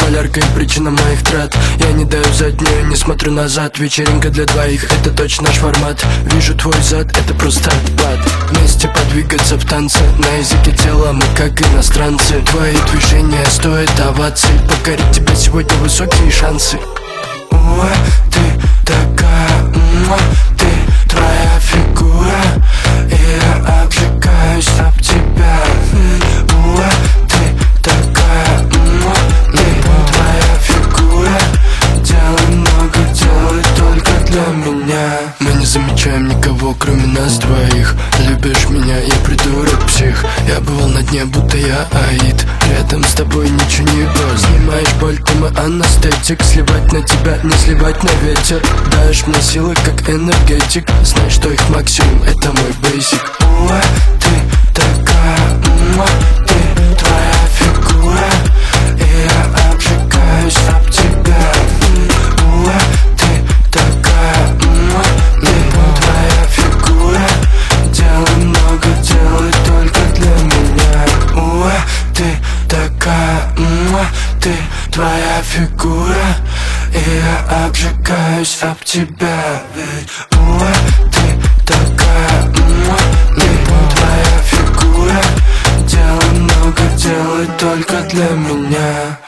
Малярка и причина моих трат. Я не даю заднюю, не смотрю назад. Вечеринка для двоих, это точно наш формат. Вижу твой зад, это просто отпад. Вместе подвигаться в танце, на языке тела мы как иностранцы. Твои движения стоят оваций, покорить тебя сегодня высокие шансы. Ты такая, ты твоя фигура, и я обжигаюсь об тебя. Ты такая, ты твоя фигура, делай много, делай только для меня. Мы не замечаем никого, кроме нас двоих. Любишь меня, я придурок, псих. Я бывал на дне, будто я Аид. Рядом с тобой ничего не было. Снимаешь боль, ты мой анестетик. Сливать на тебя, не сливать на ветер. Даешь мне силы, как энергетик. Знаешь, что их максимум, это мой бейсик. Ты такая, ты твоя фигура, и я обжигаюсь об тебя. Ты такая, ты твоя фигура, делай много, делай только для меня. Ты такая, ты твоя фигура, и я обжигаюсь об тебя. Ты такая, ты твоя фигура, делай много, делай только для меня.